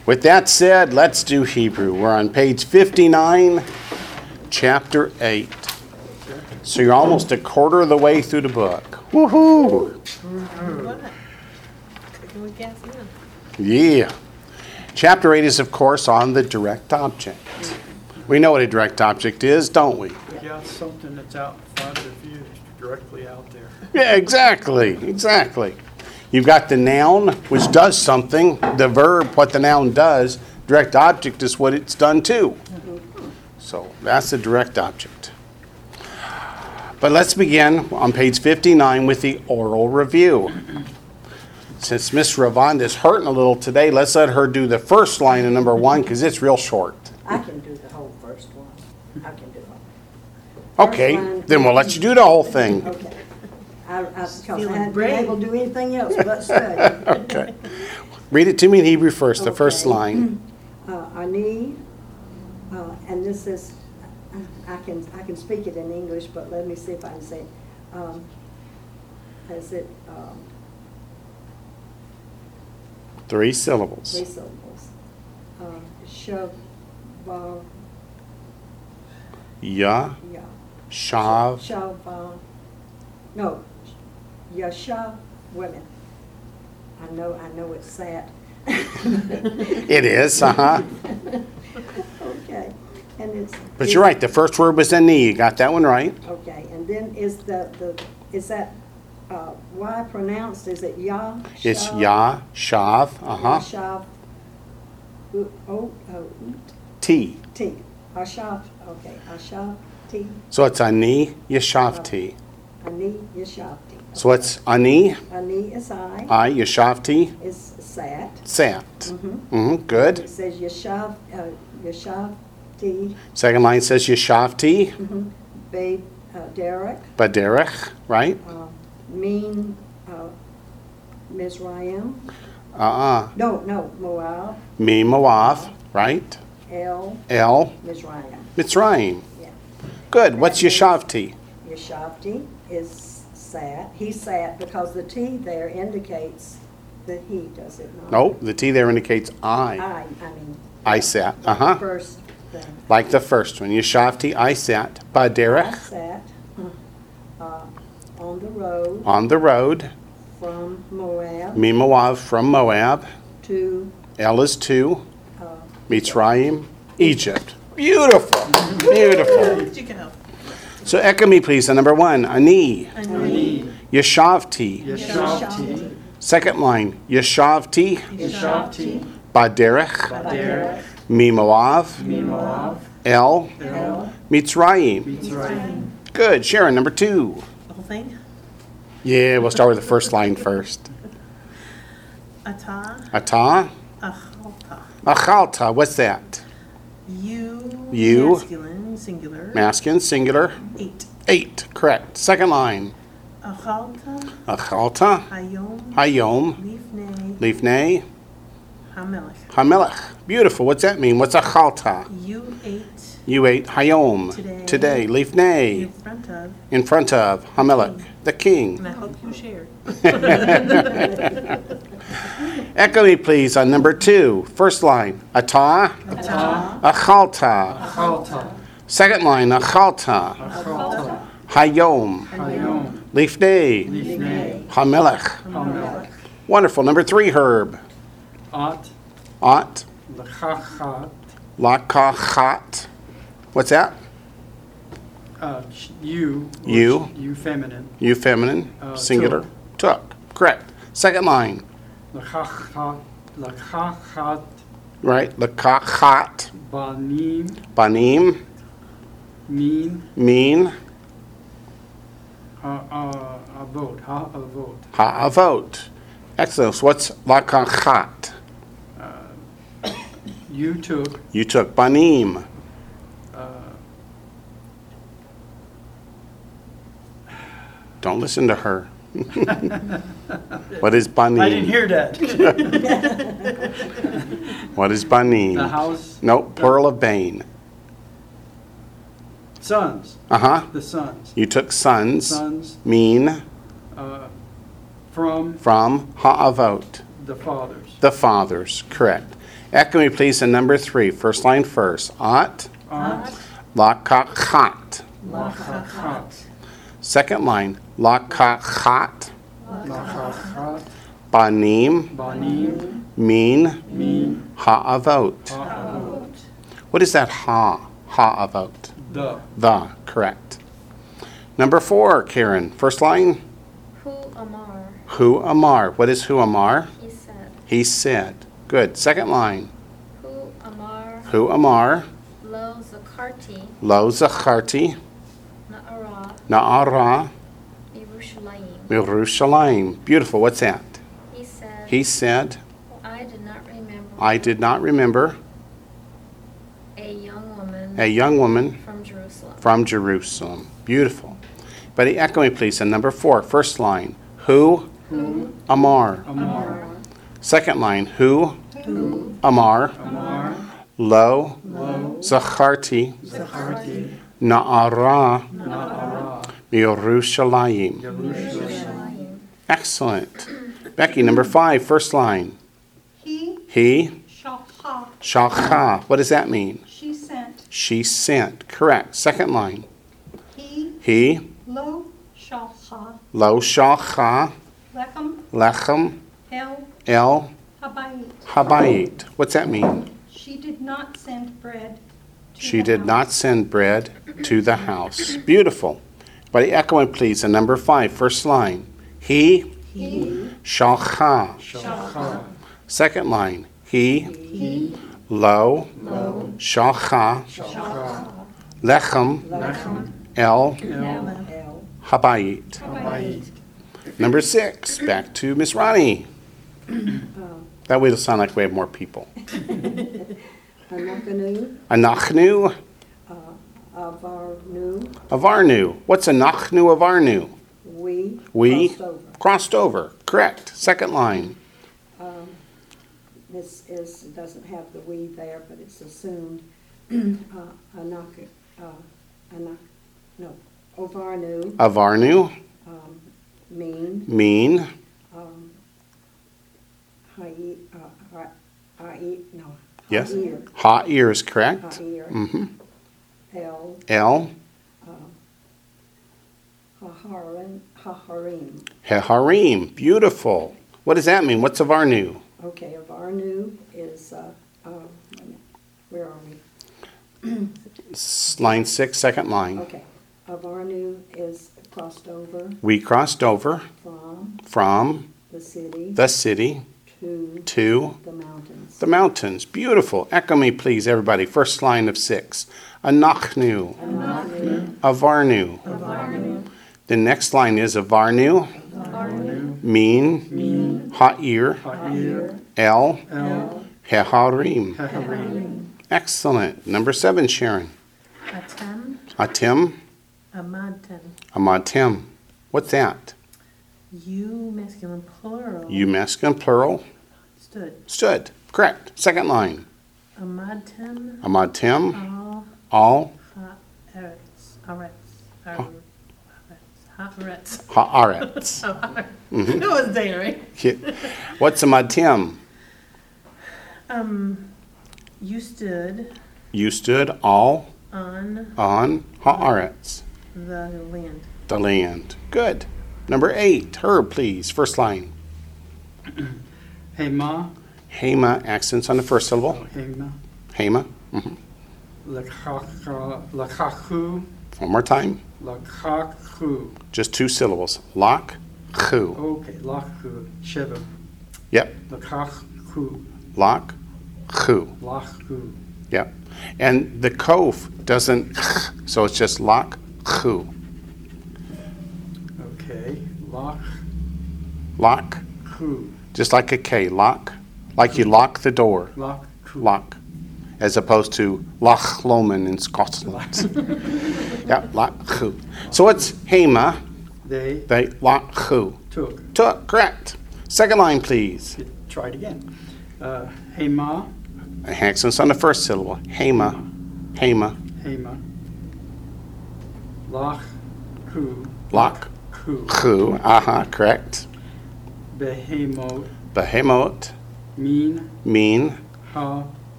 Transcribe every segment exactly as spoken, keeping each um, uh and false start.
With that said, let's do Hebrew. We're on page fifty-nine, chapter eight. So you're almost a quarter of the way through the book. Woohoo! Yeah. Chapter eight is, of course, on the direct object. We know what a direct object is, don't we? Yeah, it's something that's out in front of you, directly out there. Yeah, exactly, exactly. You've got the noun, which does something. The verb, what the noun does. Direct object is what it's done to. So that's the direct object. But let's begin on page fifty-nine with the oral review. Since Miss Ravonda is hurting a little today, let's let her do the first line of number one because it's real short. I can do the whole first one. I can do it. Okay, then we'll let you do the whole thing. Okay. I, I, because I hadn't been able to do anything else but study. Okay. Read it to me in Hebrew first, the first Okay. line. Uh, Ani, uh, and this is, I can I can speak it in English, but let me see if I can say it. Um, is it um, Three syllables. three syllables? Um, Shava, Ya, ya. Shav. Shava, no, Yasha women. I know, I know it's sad. It is, uh-huh. Okay, and it's. But you're right, the first word was ani. You got that one right. Okay, and then is the, the, is that, uh, Y pronounced, is it Ya? It's Shav? Ya, Shav, uh-huh. Shav, U- O, O, Oot, T. T. Ashav, okay, Ashav, T, So it's ani, Yashavti. Ani, Yashavti. So it's ani, Ani is I, I, Yashavti, is Sat. Sat. Mhm. Mm-hmm, good. It says Yashav, uh, Yashavti, Second line says Yashavti, mhm, Be, uh, Derek, Baderech, right? uh, Mean, uh, Mizraim, Uh-uh. no, no, Moab, Mi Moav, right? El, El, Mizraim. Mitzrayim. Yeah. Good. What's Yashavti? Yashavti is sat. He sat because the T there indicates the he, does it not? No, the T there indicates I. I, I mean. I sat, uh-huh. First thing. Like the first one. Yashavti, I sat. I Baderech, sat uh, on the road on the road. from Moab Mi Moav, from Moab. to El is to. uh, Mitzrayim, Egypt. Beautiful. Beautiful. You can help. So echo me, please, on number one. Ani. Ani, Yashavti. Yashavti, Second line. Yashavti. Yashavti, Baderech. Baderech, Mi Moav. Moav, El. El, Mitzrayim. Mitzrayim. Good. Sharon, number two. The whole thing? Yeah, we'll start with the first line first. Ata, Ata. achalta. Achalta. What's that? You, You. masculine, singular, Masculine, singular. eight. Eight. Correct. Second line. Achalta, Achalta. hayom, Hayom. lifnei, Lifnei. hamelech. Hamelech. Beautiful. What's that mean? What's achalta? You ate You ate Hayom. Today. Today. Lifnei. in front of, In front of Hamelech, the king. and I hope you shared. Echo me, please, on number two. First line. Ata. Ata, Achalta. Achalta, Second line. Achalta. Achalta, Hayom. Hayom, Lifnei. Lifnei, Hamelech. Hamelech, Wonderful. Number three, Herb. At, At. Lachachat, Lakachat. What's that? uh, sh- you. or You. sh- You feminine. You feminine. Uh, Singular. Took. Correct. Second line. Lachachat, Lachachat, Right. Lakachat. Banim, Banim. Min, Mean. uh, uh, Avot, Ha-Avot, Ha'avot. Excellent. So what's lakachat? you took, You took banim. uh, Don't listen to her. What is banim? I didn't hear that. What is banim? The house, No, plural of bane. sons, Uh-huh. the sons, You took sons. sons, Mean. uh, from From ha'avot. the fathers. The fathers. Correct. Echo me, please, in number three. First line first. Ot, Ot, lakachat. lakachat, Second line. Lakachat, lakachat, banim, banim, min, min, ha'avot. ha'avot. What is that ha? Ha'avot. The, The, correct. Number four, Karen. First line. Hu Amar, Hu Amar. What is Hu Amar? he said. He said. Good. Second line. Hu Amar, Hu Amar. Lo Zakarti, Lo zacharti. Na'ara, Na'ara. Yerushalayim. Yerushalayim. Beautiful. What's that? He said, He said, I did not remember I did not remember a young woman a young woman from Jerusalem. from Jerusalem. Beautiful. Buddy, echo me, please. And number four, first line. Hu Amar. Amar, Second line. Hu Amar. Amar, Lo Lo, zacharti. Zacharti, Na'ara. Na'ara, Yerushalayim. Yerushalayim. Excellent. Becky, number five, first line. He, He, Shalcha, shalcha. What does that mean? she sent. She sent. Correct. Second line. He, He, Lo, Shalcha, lo shalcha, Lechem, lechem, El, el Habayit. habayit. What's that mean? She did not send bread to She the did house. not send bread to the house. Beautiful. Buddy, echo it, please. And number five, first line. He, He, shalcha. Shalcha, Second line. He, he, lo, Lo, shalcha, Shalcha, lechem, Lechem, el El, L. habayit. Habayit. Number six, back to Miss Ronnie. That way it'll sound like we have more people. Anakanu, Anachnu Avarnu, avarnu. What's anachnu avarnu? we. We Crossed over. crossed over. Correct. Second line. Um, This is, doesn't have the we there, but it's assumed. Uh, Anak, uh, Anak, no, Ovarnu, Avarnu, um, mean, mean, um, Hai, uh, Hai, Hai, no. Yes. Ha'ir, hot ears, correct? Ha'ir, Mm-hmm. El, El, um, Haharim, Haharim. heharim. Beautiful. What does that mean? What's avarnu? Okay, Avarnu is, uh, uh, wait a minute. Where are we? S- Line six, second line. Okay, Avarnu is crossed over We crossed over from from the city the city to to the mountains. the mountains. Beautiful. Echo me, please, everybody. First line of six. Anachnu, Anaknu, avarnu. Avarnu, The next line is avarnu, Avarnu, mean, Min, ha'ir, Ha'ir, el, El, heharim. Heharim. Excellent. Number seven, Sharon. Atem, Atim, Amadten. amatim. What's that? You masculine plural. You masculine plural. Stood. Stood. Correct. Second line. Amadten, Amatim, all all, ha'eretz. Aretz. Aretz. Ha'eretz. ha'aretz. Oh, ha'eretz. Mhm. It was there, right? Yeah. What's amatim? Um, you stood You stood all on on ha'aretz, the land. the land. Good. Number eight, Herb, please. First line. Hema, Hema, accents on the first syllable. Hema, Hema. Mhm. Lakacha, Lakachu, One more time. Lakachu. Just two syllables. Lak, chu. Okay, Lachu, Sheva. Yep. Lakachu, Lak, chu. Lachu. Yep. And the kof doesn't, so it's just lak, chu. Okay, Lachu. Lock, just like a K. Lock, like you lock the door. Lachu. Lock, as opposed to Loch Lomond in Scotland. Yeah, lock, chu. So it's Hema, They they lock, chu. took. Took, correct. Second line, please. Try it again. Uh, Hema, Accents on the first syllable. Hema, Hema, Hema. Lachu. lock, Lachu. chu. Uh-huh, correct. Behemoth. Behemoth, Min. mean, ha.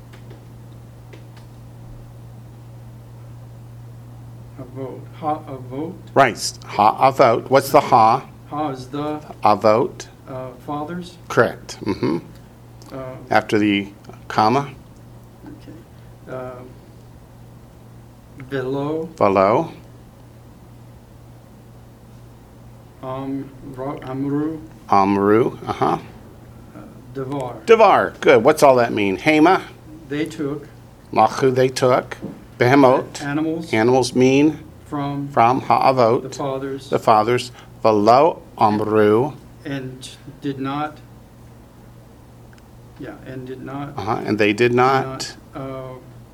Avot, ha avot. Right. Ha avot. What's the ha? Ha is the Avot. uh, fathers. Correct. Mm-hmm. Uh, After the comma. okay. Uh, Below, Below. um, Ro- Amru, Amru. Uh-huh. uh, Devar. Devar. Good. What's all that mean? Hema. They took Machu they took. Behemot. animals Animals mean from from the ha'avot. fathers The fathers. Velo amru. and did not, yeah, and did not, Uh-huh. And they did not. uh,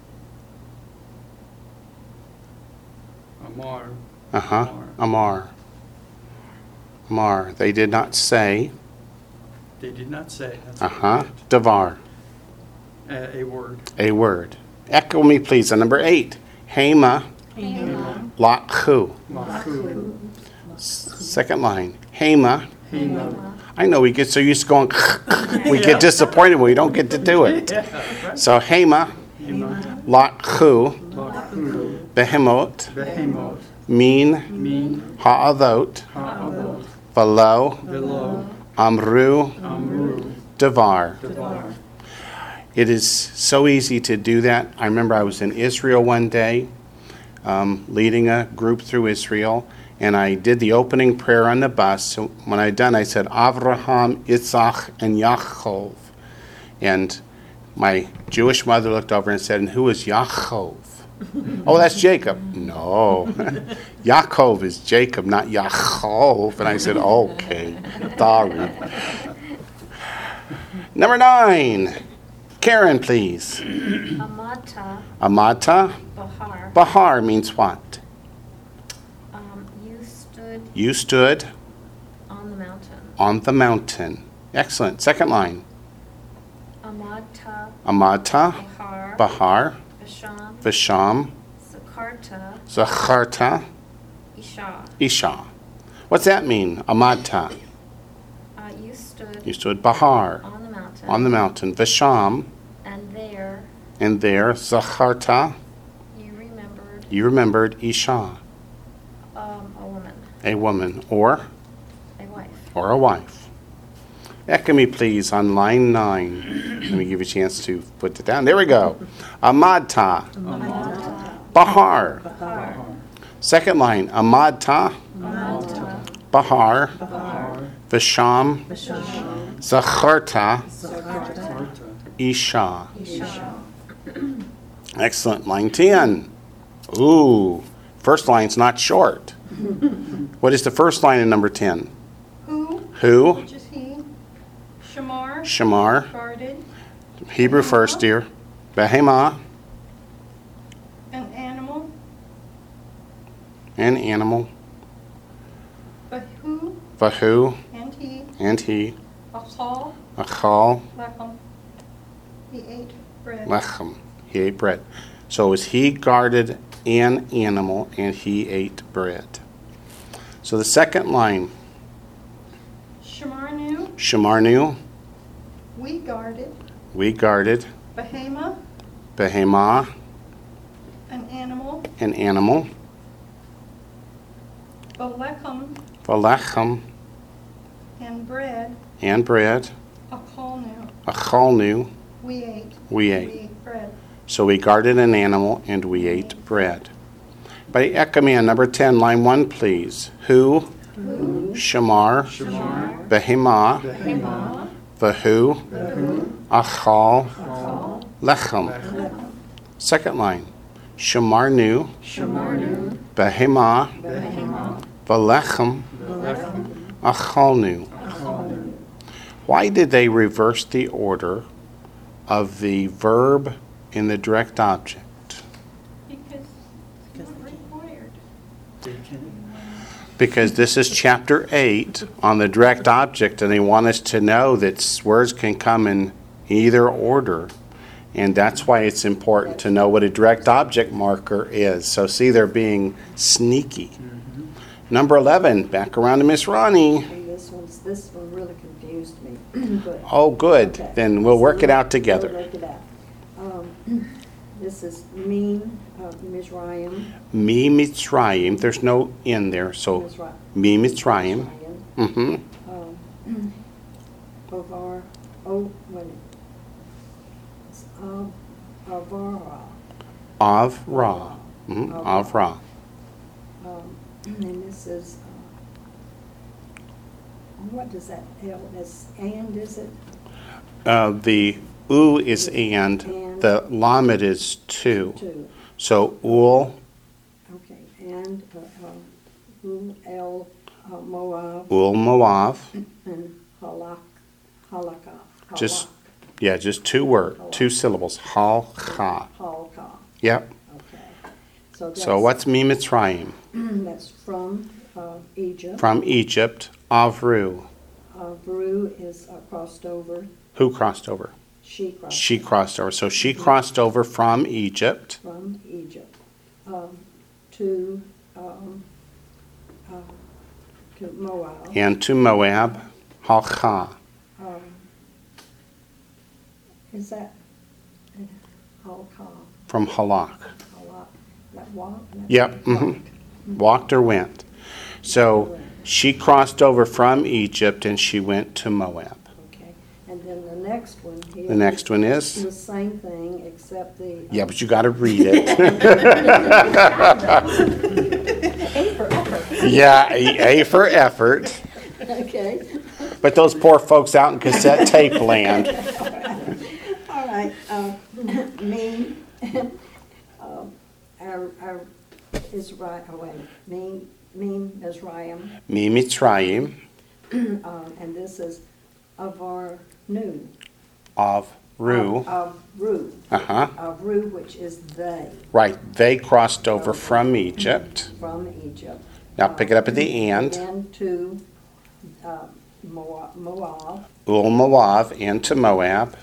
Amar, Uh-huh. Amar. Amar. They did not say. they did not say. That's Uh-huh. correct. Devar. A, a word. A word. Echo me, please, on number eight. Hema. Hema, Lachu. Machu, Second line. Hema. Hema. I know we get so used to going, we get disappointed when we don't get to do it. So Hema. Hema, Lachu. Lachu, Behemot. Behemoth, Mean. Mean, Ha'avot. Ha'avot, Velo. Velo, Amru. Amru, Devar. Devar. It is so easy to do that. I remember I was in Israel one day, um, leading a group through Israel, and I did the opening prayer on the bus. So when I done, I said, Avraham, Yitzhak, and Yaakov. And my Jewish mother looked over and said, and who is Yaakov? Oh, that's Jacob. No. Yaakov is Jacob, not Yaakov. And I said, okay, sorry. Number nine. Karen, please. Amata, Amata. Bahar. Bahar means what? Um, you stood You stood on the mountain. on the mountain. Excellent. Second line. Amata, Amata. Bahar, Bahar. Basham, Visham. Sakarta, Zacharta. Isha. Isha. What's that mean? Amata. Uh, you stood You stood Bahar on the mountain. on the mountain. Visham. And there And there, Zacharta. you remembered You remembered Isha, um, a woman, a woman, or a wife. or a wife. Echo me, please, on line nine. Let me give you a chance to put it down. There we go. Amata. Bahar. Bahar, Second line. Amata. Amata, Bahar. Bahar, Visham. Zacharta. Sarta, Isha. Isha. Excellent. Line ten. Ooh. First line's not short. What is the first line in number ten? Who, Who? which is he, Shamar, Shamar. guarded, Hebrew first, dear. Behema. an animal, An animal. but who, Vahu. and he, And he. Achal, Achal. Lechem, he ate bread. Lechem. He ate bread. So is he guarded an animal and he ate bread. So the second line. Shemarnu, Shemarnu. we guarded, We guarded. Behema, Behema. an animal, An animal. Belechem, Valechem. and bread, And bread. Achalnu, Achalnu. we ate. We We ate. ate bread. So we guarded an animal and we ate bread. By echo me on number ten, line one, please. Who? Shamar. Shamar, Behema. Behema, Vahu. Achal. Achal, Lechem. Second line. Shamarnu. Shamarnu, Behema. Behema, Valechem. Lechem, Achalnu. Achalnu. Why did they reverse the order of the verb in the direct object? Because it's not required. They can- Because this is chapter eight on the direct object, and they want us to know that s- words can come in either order. And that's why it's important to know what a direct object marker is. So see, they're being sneaky. Number eleven, back around to Miss Ronnie. And this one's, this one really confused me, but. Oh, good. Okay. Then we'll work it out We'll together. work it out. Um, This is Meme, uh, Mizraim. Mi Mitzrayim. There's no in there, so Mizra- Mi Mitzrayim. Mizraim. Mm-hmm. Um, Ovar, oh, wait a minute. It's Av, Avara. Av Ra. Mm-hmm. Av Ra. Um, And this is, uh, what does that L, that's, and is it? Uh, the U is and. And. The Lamed is two. Two. So Ul, Okay, and, uh, um, Ru, El, uh, Moab, Ul Moav. and Halak, Halakah. Just, yeah, just two word, two syllables. Hal Ha. Halakah, Yep. okay. So that's. So what's Mi Mitzrayim? That's from, uh, Egypt. From Egypt. Avru. Uh, Veru is uh, crossed over, Who crossed over? she crossed. She crossed over. So she crossed over from Egypt. From Egypt, um, to, um, uh, to Moab. And to Moab. Halcha. Um, Is that, Halakah, From Halak. Halak, that walk? That- Yep. mhm. Walked or went. So she crossed over from Egypt and she went to Moab. Okay, and then the next one here. The next one is? The same thing, except the. Yeah, but you got to read it. A for effort. Yeah, A, A for effort. Okay, But those poor folks out in cassette tape land. all right, uh, me, uh, our, our Israel, oh wait, me, me, Mizraim, Mi Mitzrayim. um, and this is Avar Nu. Of Ru. Of Ru, Uh-huh. of Ru, which is they, Right. They crossed over from Egypt. from Egypt. Now pick it up at the and. And to, uh, Moab, Moab, Ul Moab and to Moab.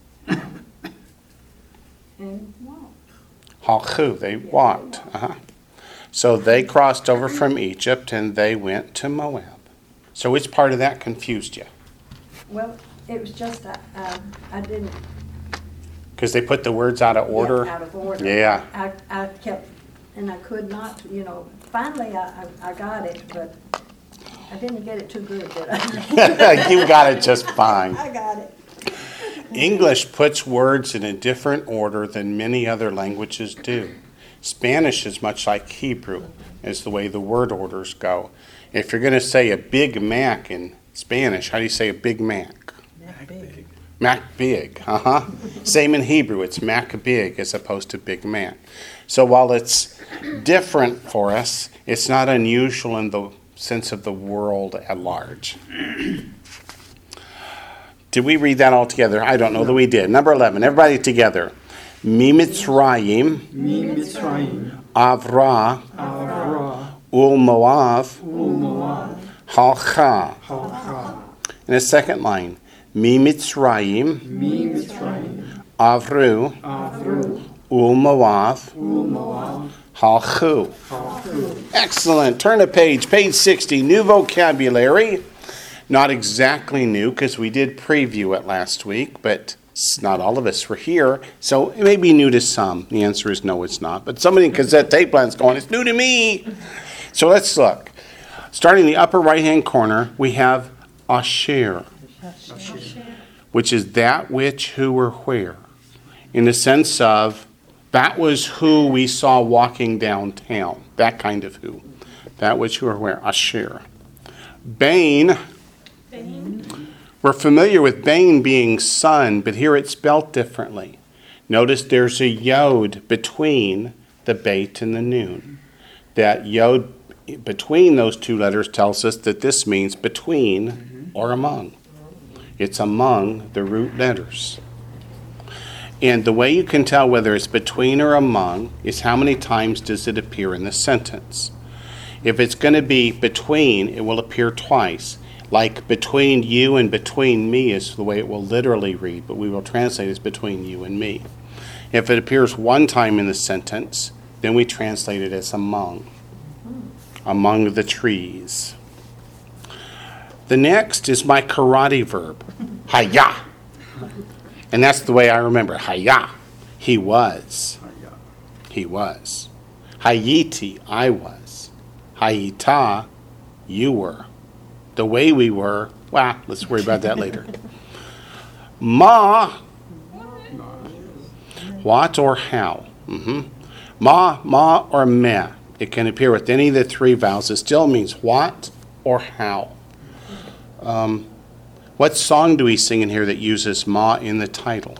and wow. Halchu. They walked. Uh-huh. So they crossed over from Egypt and they went to Moab. So which part of that confused you? Well, it was just, I, I, I didn't. Because they put the words out of order? Yeah, out of order. Yeah. I, I kept, and I could not, you know, finally I, I, I got it, but I didn't get it too good, did I? You got it just fine. I got it. English puts words in a different order than many other languages do. Spanish is much like Hebrew, is the way the word orders go. If you're going to say a Big Mac in Spanish, how do you say a Big Mac? Big. Mac Big, uh-huh. Same in Hebrew, it's Mac Big as opposed to Big Mac. So while it's different for us, it's not unusual in the sense of the world at large. Did we read that all together? I don't know that we did. Number eleven, everybody together. Mi Mitzrayim, Mi Mitzrayim, Avra, Avra, Ul Moav, Moab, Halcha. Halcha, In the second line, Mi Mitzrayim, Mi Mitzrayim, Avru, Avru, Ul Moav, Moab, Halchu. Halchu. Excellent. Turn to page, page sixty, new vocabulary. Not exactly new because we did preview it last week, but not all of us were here, so it may be new to some. The answer is no, it's not. But somebody in cassette tape land's going, it's new to me. So let's look. Starting in the upper right-hand corner, we have asher, which is that which, who, or where. In the sense of, that was who we saw walking downtown. That kind of who. That which, who, or where. Asher. Bain. We're familiar with Bain being son, but here it's spelt differently. Notice there's a yod between the bait and the noon. That yod between those two letters tells us that this means between or among. It's among the root letters. And the way you can tell whether it's between or among is how many times does it appear in the sentence. If it's going to be between, it will appear twice. Like between you and between me is the way it will literally read, but we will translate as between you and me. If it appears one time in the sentence, then we translate it as among. Among the trees. The next is my karate verb, haya. And that's the way I remember, haya. He was. Haya. He was. Hayiti, I was. Hayita, you were. The way we were, well, let's worry about that later. Ma, what or how? hmm Ma, ma, or meh. It can appear with any of the three vowels. It still means what or how. Um, what song do we sing in here that uses ma in the title?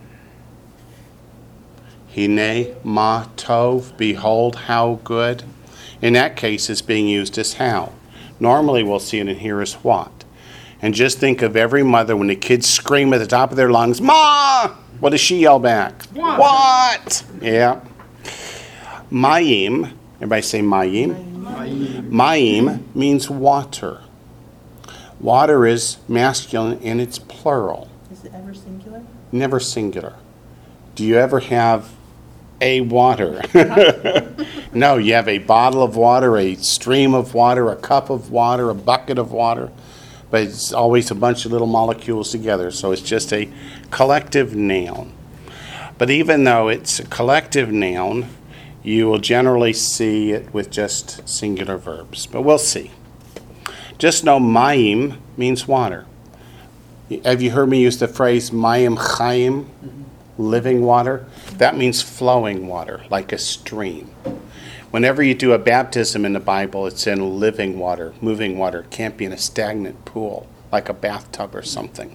Hine ma tov, behold how good. In that case, it's being used as how. Normally, we'll see it in here as what. And just think of every mother when the kids scream at the top of their lungs, Ma! What does she yell back? What? What? Yeah. Mayim, everybody say mayim. Mayim. Mayim means water. Water is masculine and it's plural, Is it ever singular? never singular. Do you ever have a water? No, you have a bottle of water, a stream of water, a cup of water, a bucket of water, but it's always a bunch of little molecules together, so it's just a collective noun. But even though it's a collective noun, you will generally see it with just singular verbs, but we'll see. Just know mayim means water. Have you heard me use the phrase mayim chayim, living water? That means flowing water, like a stream. Whenever you do a baptism in the Bible, it's in living water, moving water. It can't be in a stagnant pool, like a bathtub or something.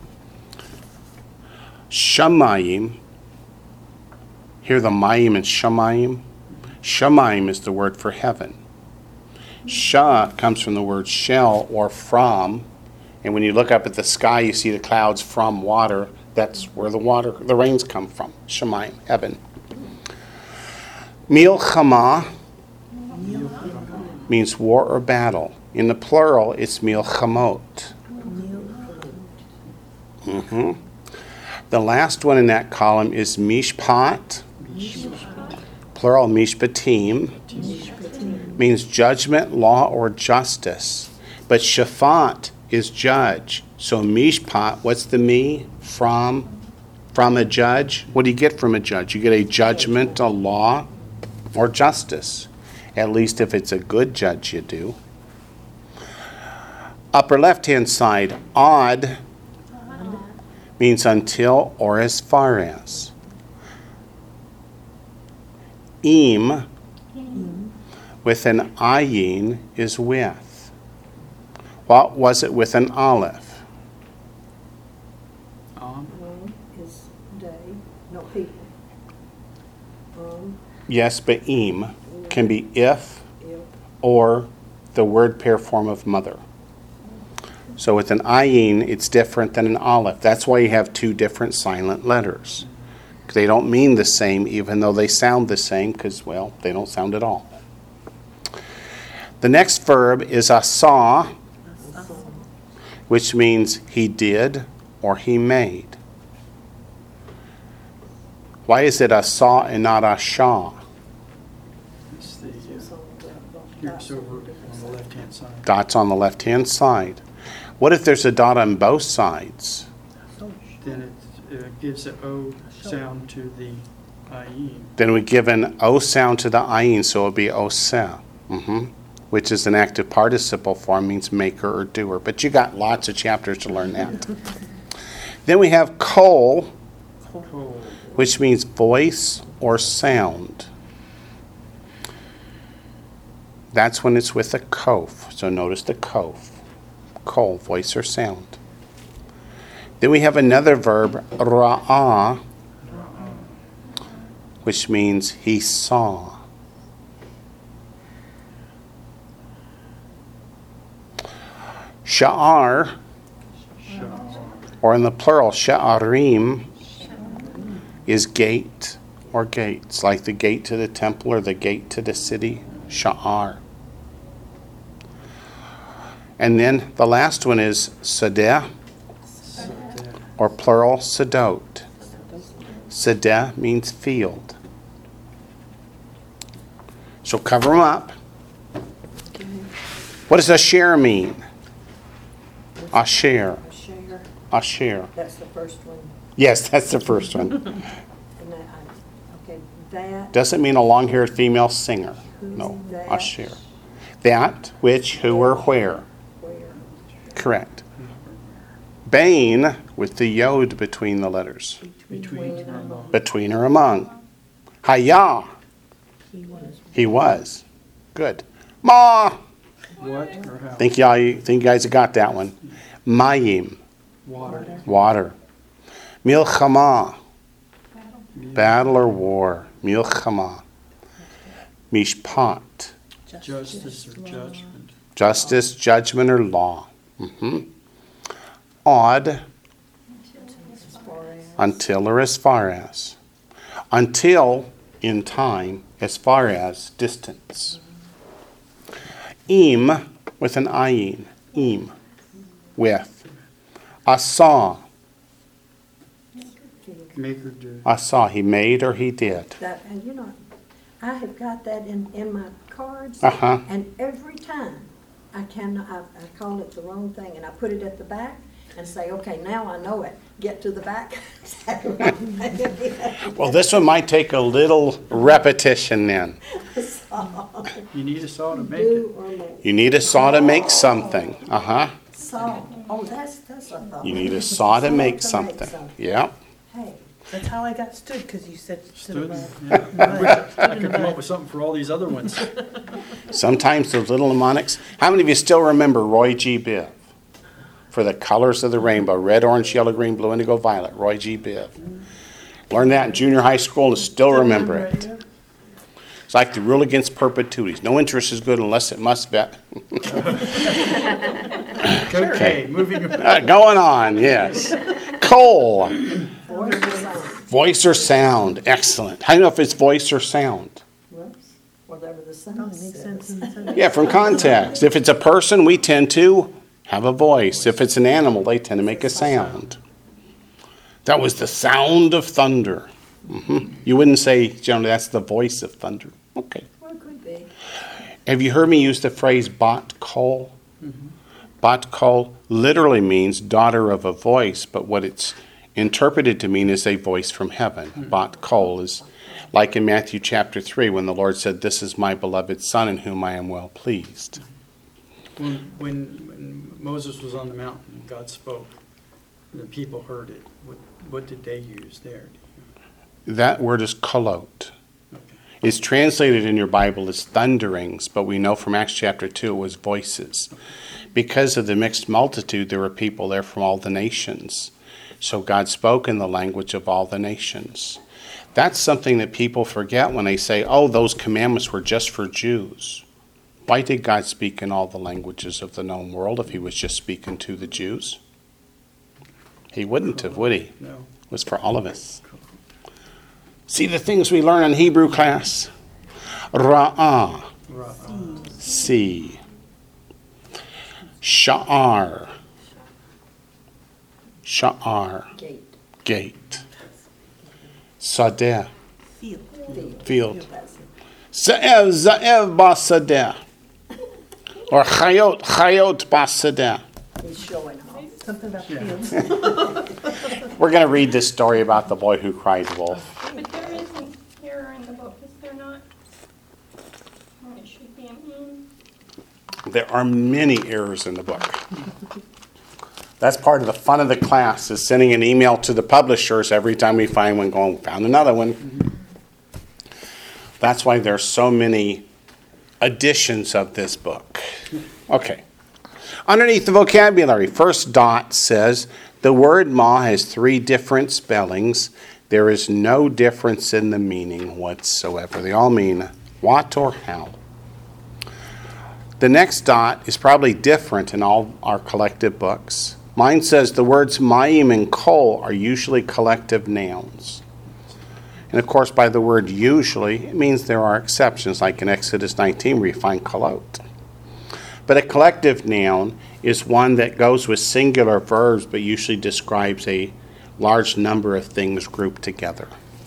Shamayim, hear the mayim and shamayim? Shamayim is the word for heaven. Sha comes from the word shell or from, and when you look up at the sky, you see the clouds from water. That's where the water, the rains come from. Shamayim, heaven. Milchama means war or battle. In the plural, it's milchamot. Mm-hmm. The last one in that column is mishpat. Plural, mishpatim. Means judgment, law, or justice. But shafat is judge. So mishpat, what's the me? From? From a judge? What do you get from a judge? You get a judgment, a law, or justice. At least if it's a good judge, you do. Upper left-hand side, odd means until or as far as. Im with an ayin is with. What was it with an aleph? On. Um is day, no people. Um, Yes, but im can be if if, or the word pair form of mother. So with an ayin, it's different than an aleph. That's why you have two different silent letters. They don't mean the same, even though they sound the same, because, well, they don't sound at all. The next verb is asa, which means he did or he made. Why is it asa and not asha? It's the, it's uh, on the left, here's over on the left-hand side. Dots on the left-hand side. What if there's a dot on both sides? Then it uh, gives the O sound to the ayin. Then we give an O sound to the ayin, so it would be oseh, mm-hmm. which is an active participle form, means maker or doer. But you got lots of chapters to learn that. Then we have kol, Kol. which means voice or sound. That's when it's with a kof. So notice the kof. Kol, voice or sound. Then we have another verb, ra'ah, which means he saw. Sha'ar, or in the plural, sha'arim, is gate or gates, like the gate to the temple or the gate to the city, sha'ar. And then the last one is sadeh, or plural, sedot. Sedeh means field. So cover them up. What does asher mean? Asher. share, Asher. that's the first one, Yes, that's the first one. and that I, okay, that. Doesn't mean a long-haired female singer. No, That. asher. That, which, who, or where. Where. Correct. Bain, with the yod between the letters. Between or among. Between or among. Hayah. He was. He was. Good. Ma. What or how? Think y'all, think you guys have got that one. Mayim. Water. Water. Milchama. Battle or war. Milchama. Mishpat. Justice or judgment. Justice, judgment, or law. hmm Odd, As far as. until or as far as. Until, in time, as far as distance. Im, with an ayin. Im, with. Asa, Make or do. asa, he made or he did. That, and you know, I have got that in, in my cards. Uh-huh. And every time I can, I, I call it the wrong thing and I put it at the back and say, okay, now I know it. Get to the back. Well, this one might take a little repetition then. You need a saw to make it. Do or make. You need a saw to make something. Uh-huh. Saw. Oh, that's, that's a thought. You need a saw to make something. Yep. Hey, That's how I got stood, because you said stood Stood, above. yeah. Stood I in could the come up mud. with something for all these other ones. Sometimes those little mnemonics. How many of you still remember Roy G. Biv? For the colors of the rainbow, red, orange, yellow, green, blue, indigo, violet. Roy G. Biv. Learned that in junior high school and still remember it. It's like the rule against perpetuities. No interest is good unless it must be. Okay, moving on. Uh, going on, yes. Coal. voice or sound. Voice or sound. Excellent. How do you know if it's voice or sound? Whoops, whatever the Oh, sound it makes sense says. in the sentence. Yeah, from context. If it's a person, we tend to have a voice. If it's an animal, they tend to make a sound. That was the sound of thunder. hmm You wouldn't say, generally, that's the voice of thunder. Okay. Well, it could be. Have you heard me use the phrase bat kol? Bat kol literally means daughter of a voice, but what it's interpreted to mean is a voice from heaven. Bat kol is like in Matthew chapter three when the Lord said, "This is my beloved Son in whom I am well pleased." When, when, when Moses was on the mountain, God spoke. The people heard it. What, what did they use there? That word is kolot. Okay. It's translated in your Bible as thunderings, but we know from Acts chapter two it was voices. Because of the mixed multitude, there were people there from all the nations. So God spoke in the language of all the nations. That's something that people forget when they say, oh, those commandments were just for Jews. Why did God speak in all the languages of the known world if he was just speaking to the Jews? He wouldn't have, would he? No. It was for all of us. See the things we learn in Hebrew class? Ra'ah, Ra- see. Sha'ar, sha'ar, Gate. gate. Sadeh, Field. Field. field. That's it. Za'ev, za'ev basadeh. Or chayot, chayot basadeh. He's showing off. Something about Yeah. fields. We're going to read this story about the boy who cried wolf. But there is an error in the book, is there not? Oh, it should be an in. There are many errors in the book. That's part of the fun of the class, is sending an email to the publishers every time we find one going, found another one. That's why there's so many editions of this book. Okay. Underneath the vocabulary, first dot says, the word ma has three different spellings. There is no difference in the meaning whatsoever. They all mean what or how. The next dot is probably different in all our collective books. Mine says the words mayim and kol are usually collective nouns. And of course, by the word usually, it means there are exceptions, like in Exodus nineteen where you find kolot. But a collective noun is one that goes with singular verbs but usually describes a large number of things grouped together.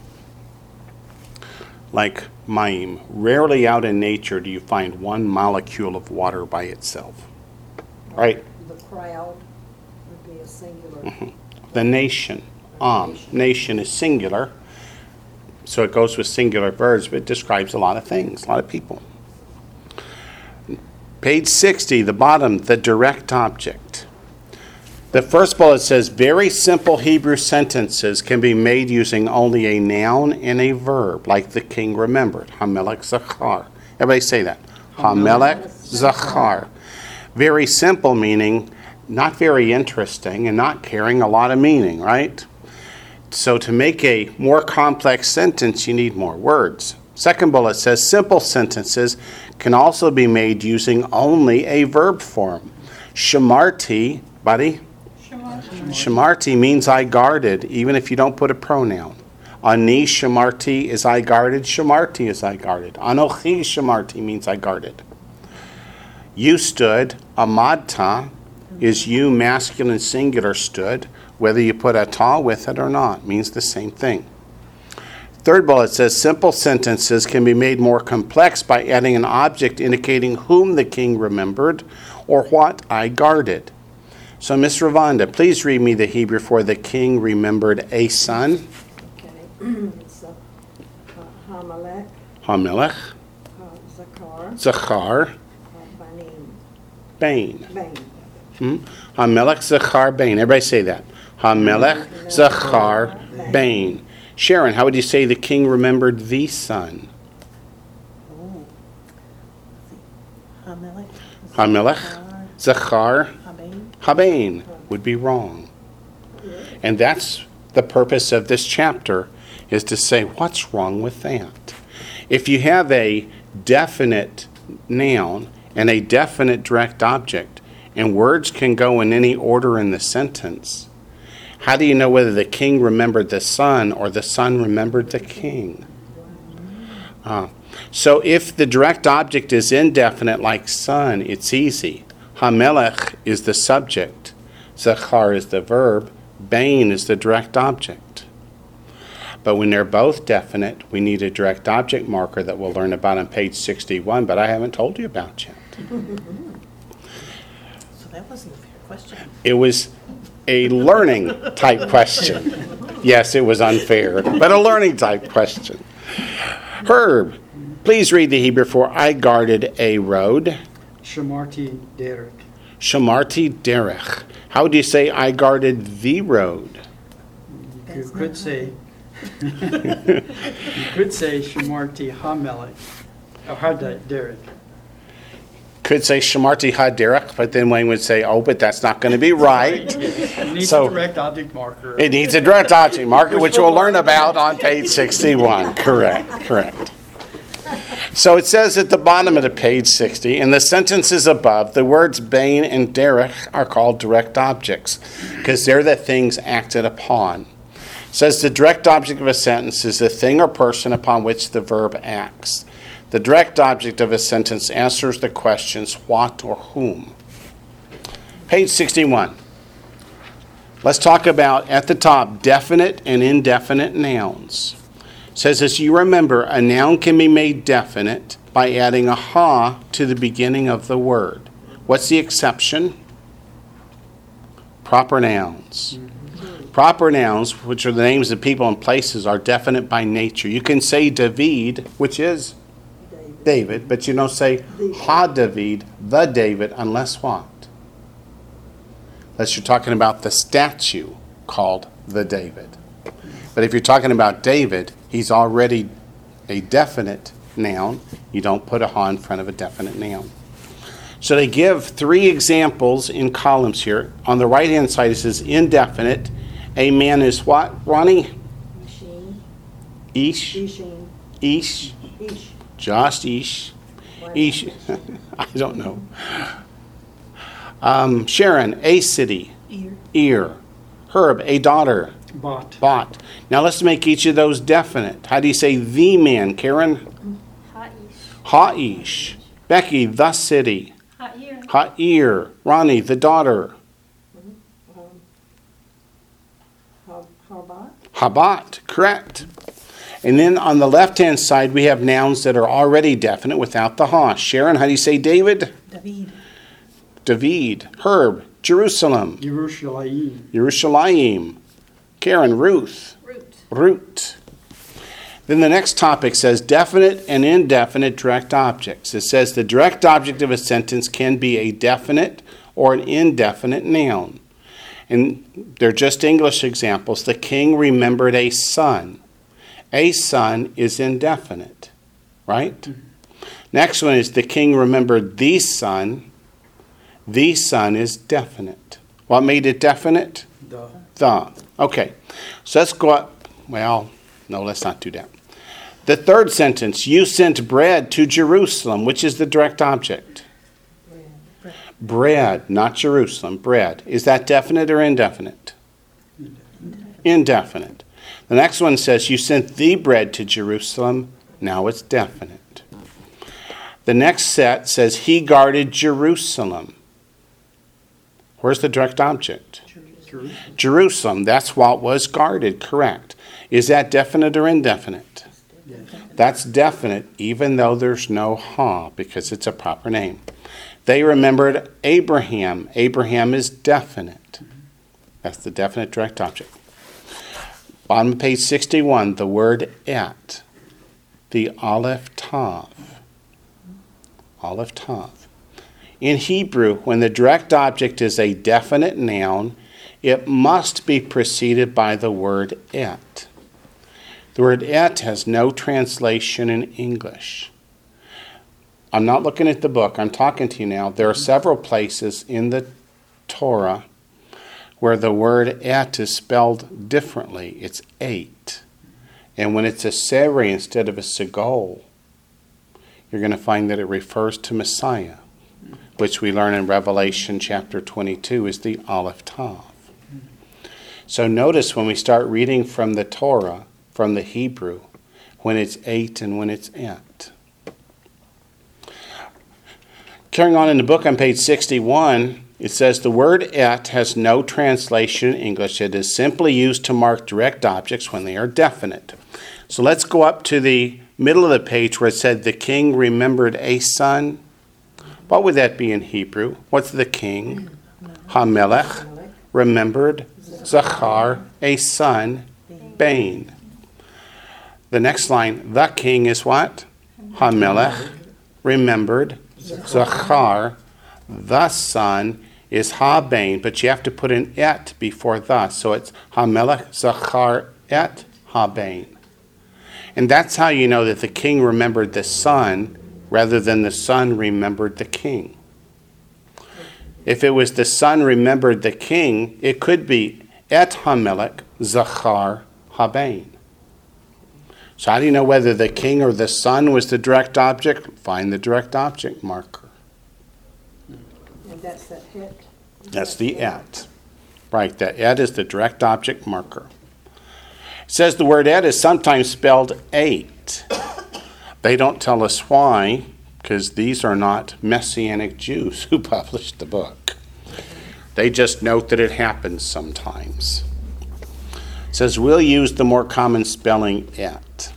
Like mayim. Rarely out in nature do you find one molecule of water by itself. Right? The crowd would be a singular. The nation. Am. Nation is singular. So it goes with singular verbs, but it describes a lot of things, a lot of people. Page sixty, the bottom, the direct object. The first bullet says, very simple Hebrew sentences can be made using only a noun and a verb, like the king remembered, Hamelech Zachar. Everybody say that. Hamelech Zachar. Very simple meaning not very interesting and not carrying a lot of meaning, right? So to make a more complex sentence, you need more words. Second bullet says simple sentences can also be made using only a verb form. Shamarti, buddy? Shamarti means I guarded, even if you don't put a pronoun. Ani shamarti is I guarded. Shamarti is I guarded. Anochi shamarti means I guarded. You stood. Amadta is you, masculine singular, stood. Whether you put a ta with it or not means the same thing. Third bullet says simple sentences can be made more complex by adding an object indicating whom the king remembered or what I guarded. So, Miss Ravonda, please read me the Hebrew for the king remembered a son. Okay. It's uh, uh, Hamelech, Hamelech, uh, Zachar, Zachar, uh, Banim, Bain. Bain. Hmm? Hamelech, Zachar, Bain. Everybody say that. Hamelech, Zachar, Bain. Sharon, how would you say the king remembered the son? Oh. Hamelech. Hamelech, Zachar, Habain. Habain would be wrong. And that's the purpose of this chapter, is to say, what's wrong with that? If you have a definite noun and a definite direct object, and words can go in any order in the sentence, how do you know whether the king remembered the son or the son remembered the king? Uh, so if the direct object is indefinite like son, it's easy. Hamelech is the subject. Zachar is the verb. Bain is the direct object. But when they're both definite, we need a direct object marker that we'll learn about on page sixty-one, but I haven't told you about yet. So that wasn't a fair question. It was a learning type question. Yes, it was unfair, but a learning type question. Herb, please read the Hebrew for I guarded a road. Shamarti Derek. Shamarti derech. How would you say I guarded the road? You That's could not say, you could say Shamarti Hamelech, or Hadad Derek. Could say Shamarti haderech, but then Wayne would say, oh, but that's not going to be right. It needs So- a direct object marker. It needs a direct object marker, which we'll learn about on page sixty-one. Correct, correct. So it says at the bottom of the page sixty, in the sentences above, the words Bain and Derech are called direct objects because they're the things acted upon. It says the direct object of a sentence is the thing or person upon which the verb acts. The direct object of a sentence answers the questions what or whom. Page sixty-one. Let's talk about, at the top, definite and indefinite nouns. It says, as you remember, a noun can be made definite by adding a ha to the beginning of the word. What's the exception? Proper nouns. Proper nouns, which are the names of people and places, are definite by nature. You can say David, which is David. David, but you don't say ha David, the David, unless what? Unless you're talking about the statue called the David. But if you're talking about David, he's already a definite noun. You don't put a ha in front of a definite noun. So they give three examples in columns here. On the right-hand side, it says indefinite. A man is what, Ronnie? Machine, Ish? Ishin, Ish? Ish. Just Ish? Why not Ish? Machine? I don't know. Um, Sharon, a city. Ear. Ear. Herb, a daughter. Bot. Bought. Now let's make each of those definite. How do you say the man, Karen? Ha'ish. Ha-ish. Becky, the city. Ha'ir. Ha-ir. Ronnie, the daughter. Um, Har- Harbat, Habat, correct. And then on the left-hand side, we have nouns that are already definite without the ha. Sharon, how do you say David? David. David. Herb, Jerusalem. Yerushalayim. Yerushalayim. Karen, Ruth. Root. Root. Then the next topic says definite and indefinite direct objects. It says the direct object of a sentence can be a definite or an indefinite noun. And they're just English examples. The king remembered a son. A son is indefinite, right? Mm-hmm. Next one is the king remembered the son. The son is definite. What made it definite? The. The. Okay. So let's go up. Well, no, let's not do that. The third sentence, you sent bread to Jerusalem, which is the direct object. Bread. Bread, not Jerusalem, bread. Is that definite or indefinite? Indefinite. Indefinite. The next one says, you sent the bread to Jerusalem. Now it's definite. The next set says, he guarded Jerusalem. Where's the direct object? Jerusalem. Jerusalem. That's what was guarded, correct. Is that definite or indefinite? Yes. That's definite, even though there's no ha, because it's a proper name. They remembered Abraham. Abraham is definite. That's the definite direct object. Bottom of page sixty-one, the word et. The aleph tav. Aleph tav. In Hebrew, when the direct object is a definite noun, it must be preceded by the word et. The word et has no translation in English. I'm not looking at the book. I'm talking to you now. There are several places in the Torah where the word et is spelled differently. It's eight. And when it's a seri instead of a segol, you're going to find that it refers to Messiah, which we learn in Revelation chapter twenty-two is the aleph tav. So notice when we start reading from the Torah, from the Hebrew, when it's eight and when it's et. Carrying on in the book on page sixty-one, it says the word et has no translation in English. It is simply used to mark direct objects when they are definite. So let's go up to the middle of the page where it said the king remembered a son. What would that be in Hebrew? What's the king? Hamelech remembered Zachar, a son, Bain. The next line, the king is what? Hamelech remembered Zachar, the son is Habain, but you have to put an et before the, so it's Hamelech Zachar et Habain. And that's how you know that the king remembered the son rather than the son remembered the king. If it was the son remembered the king, it could be et Hamelech Zachar Habain. So how do you know whether the king or the son was the direct object? Find the direct object marker. And that's the et. That's the et. Right, the et is the direct object marker. It says the word et is sometimes spelled eight. They don't tell us why, because these are not Messianic Jews who published the book. They just note that it happens sometimes. It says we'll use the more common spelling et.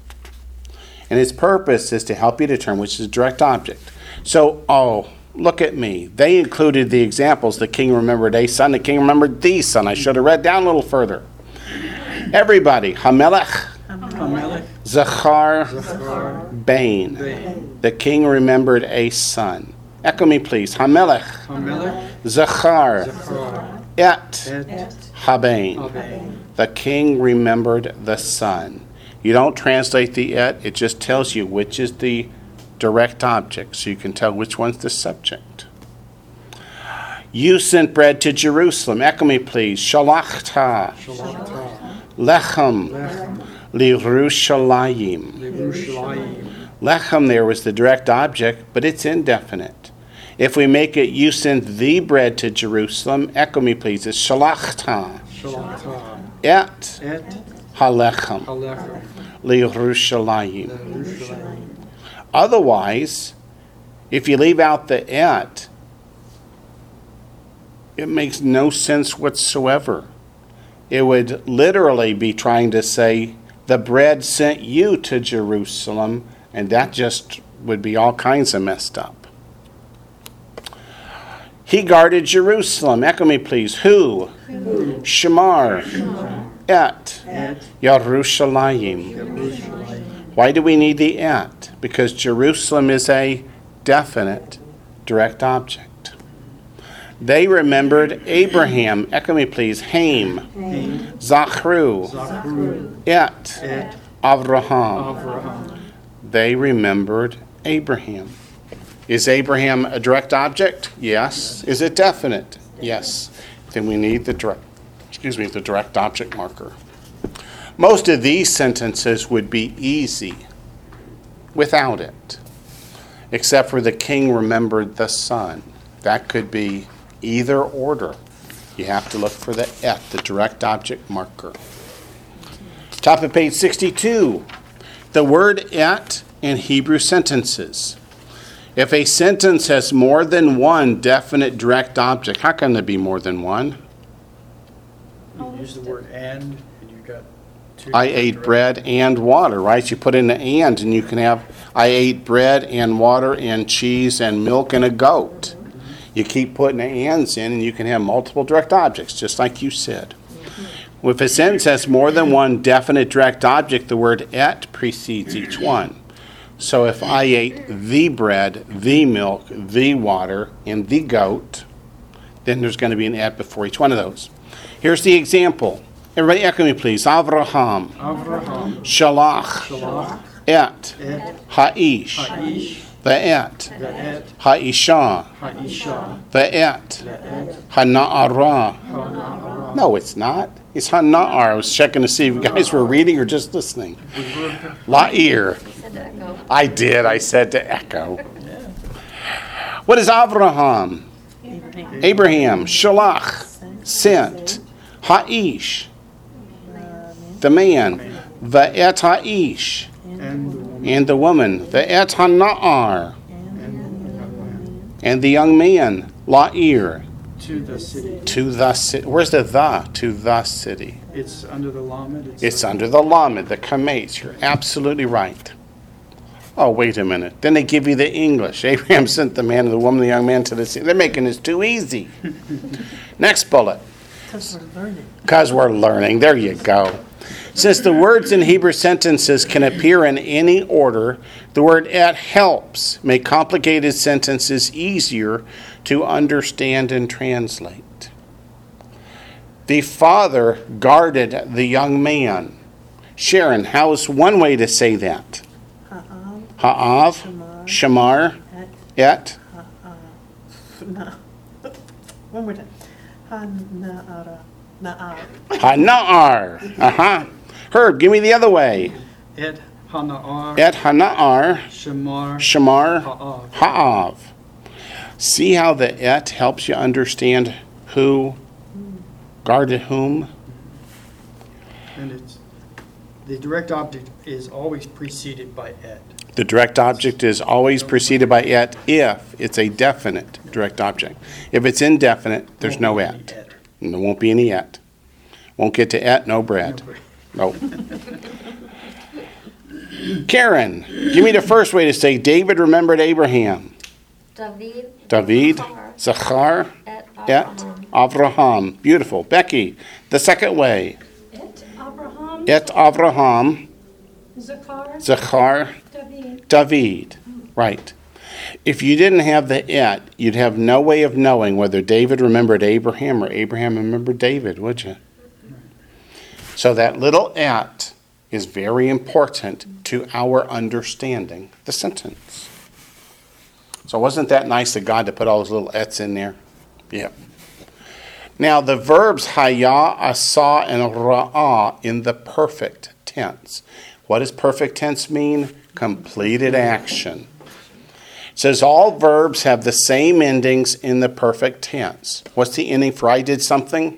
And its purpose is to help you determine which is a direct object. So, oh, look at me. They included the examples. The king remembered a son. The king remembered the son. I should have read down a little further. Everybody. Hamelech. Hamelech. Zachar. Zachar. Bain. Bain. The king remembered a son. Echo me, please. Hamelech. Hamelech. Zachar. Zachar. Et. Et. Habain. Habain. The king remembered the son. You don't translate the et. It just tells you which is the direct object, so you can tell which one's the subject. You sent bread to Jerusalem. Echo me, please. Shalachta. Shalachta. Lechem. Lechem. Lirushalayim. Yerushalayim. Lechem there was the direct object, but it's indefinite. If we make it, you sent the bread to Jerusalem. Echo me, please. It's shalachta. Shalachta. Et. Et. Halechem. Halechem. Lirushalayim. Yerushalayim. Otherwise, if you leave out the et, it makes no sense whatsoever. It would literally be trying to say, the bread sent you to Jerusalem, and that just would be all kinds of messed up. He guarded Jerusalem. Echo me, please. Who? Who? Shamar. Et. Et Yerushalayim. Yerushalayim. Why do we need the et? Because Jerusalem is a definite direct object. They remembered Abraham. Echo me, please. Haim. Haim. Zachru. Zachru. Et. Et Avraham. Avraham. They remembered Abraham. Is Abraham a direct object? Yes. Is it definite? Yes. Then we need the direct, excuse me, the direct object marker. Most of these sentences would be easy without it, except for the king remembered the son. That could be either order. You have to look for the et, the direct object marker. Top of page sixty-two. The word et in Hebrew sentences. If a sentence has more than one definite direct object, how can there be more than one? You use the word and, and you've got two. I ate bread and water, right? You put in the and, and you can have I ate bread and water and cheese and milk and a goat. You keep putting the ands in, and you can have multiple direct objects, just like you said. If a sentence has more than one definite direct object, the word et precedes each one. So if I ate the bread, the milk, the water, and the goat, then there's going to be an et before each one of those. Here's the example. Everybody echo me, please. Avraham. Avraham. Shalach. Shalach. Et. Et. Ha'ish. Ha'ish. The et. The et. Ha'isha. Ha'isha. The et. The et. Hana'ara. Ha'na'ara. No, it's not. It's Hana'ar. I was checking to see if you guys were reading or just listening. La'ir. Said echo. I did. I said to echo. What is Avraham? Abraham. Abraham. Shalach. Sent. Ha'ish. The man. The et ha'ish. And the woman. And the woman. The et hana'ar. And And the young man. La'ir. to the city. To the city. Where's the the? To the city. It's under the Lamed. It's under the Lamed, the Kametz. You're absolutely right. Oh, wait a minute. Then they give you the English. Abraham sent the man and the woman, the young man to the city. They're making this too easy. Next bullet. Because we're learning. Because we're learning. There you go. Since the words in Hebrew sentences can appear in any order, the word et helps make complicated sentences easier to understand and translate. The father guarded the young man. Sharon, how's one way to say that? Ha'am. Ha'av, Shamar, Et. et, Na. One more time. Ha'na'ara. Na'ar. Hana'ar. Uh-huh. Herb, give me the other way. Et Hana'ar. Et Hana'ar, Shamar. Shamar, Ha'av. Ha'av. See how the et helps you understand who guarded whom? And it's, the direct object is always preceded by et. The direct object is always preceded by et if it's a definite direct object. If it's indefinite, there's no Won't be et. any et. And there won't be any et. Won't get to et, no bread. No. No. Karen, give me the first way to say David remembered Abraham. David. David, Zachar, Zachar, Et et Avraham. Avraham. Beautiful. Becky, the second way. Et Abraham. Et Avraham, Zachar. Zachar, David. David. Right. If you didn't have the et, you'd have no way of knowing whether David remembered Abraham or Abraham remembered David, would you? So that little et is very important to our understanding the sentence. So wasn't that nice of God to put all those little ets in there? Yeah. Now the verbs haya, asa, and ra'ah in the perfect tense. What does perfect tense mean? Completed action. It says all verbs have the same endings in the perfect tense. What's the ending for I did something?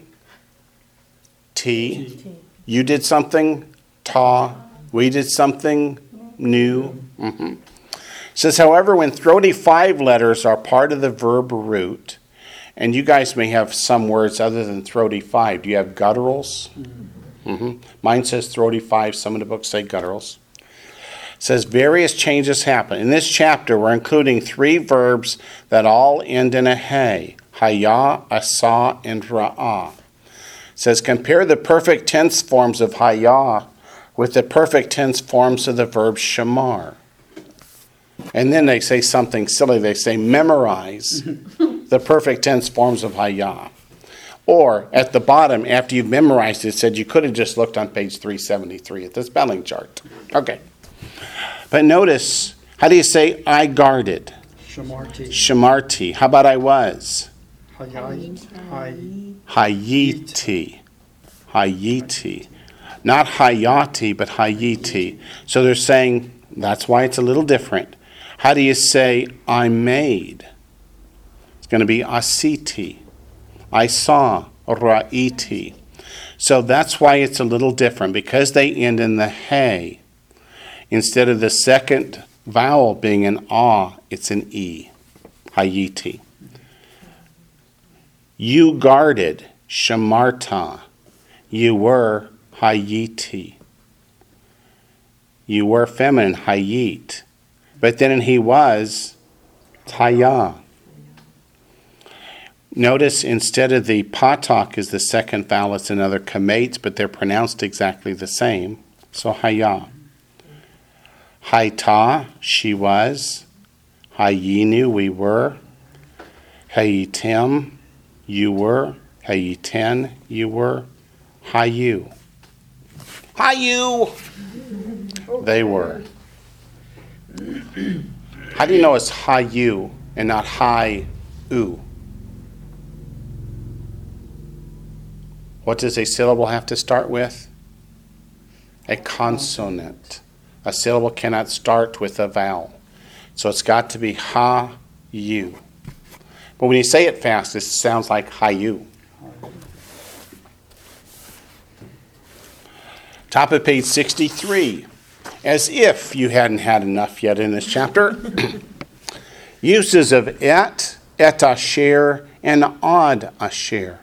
T. You did something? Ta. We did something? New. Mm-hmm. It says, however, when throaty five letters are part of the verb root, and you guys may have some words other than throaty five. Do you have gutturals? Mm-hmm. Mm-hmm. Mine says throaty five. Some of the books say gutturals. It says various changes happen. In this chapter, we're including three verbs that all end in a hey. Haya, asa, and ra'ah. says, compare the perfect tense forms of hayah with the perfect tense forms of the verb shamar. And then they say something silly. They say, memorize the perfect tense forms of hayah. Or at the bottom, after you've memorized it, it said you could have just looked on page three seventy-three at the spelling chart. Okay. But notice, how do you say I guarded? Shamarti. Shamarti. How about I was? Hayai. Hay. Hayiti. Hayiti. Not hayati, but hayiti. So they're saying, that's why it's a little different. How do you say I made? It's going to be asiti. I saw, ra'iti. So that's why it's a little different, because they end in the hay. Instead of the second vowel being an ah, it's an e. Hayiti. You guarded, shamarta. You were hayiti. You were feminine, hayit. But then he was, taya. Notice instead of the patak is the second vowel, it's another kamate, but they're pronounced exactly the same. So haya. Haita, she was. Hayinu, we were. Hayitim, you were. Hayiten, you were. Hayu. Hayu! They were. How do you know it's hayu and not hi-u? What does a syllable have to start with? A consonant. A syllable cannot start with a vowel. So it's got to be ha-you. But when you say it fast, it sounds like ha-you. Top of page sixty-three. As if you hadn't had enough yet in this chapter. Uses of et, et asher, and ad asher.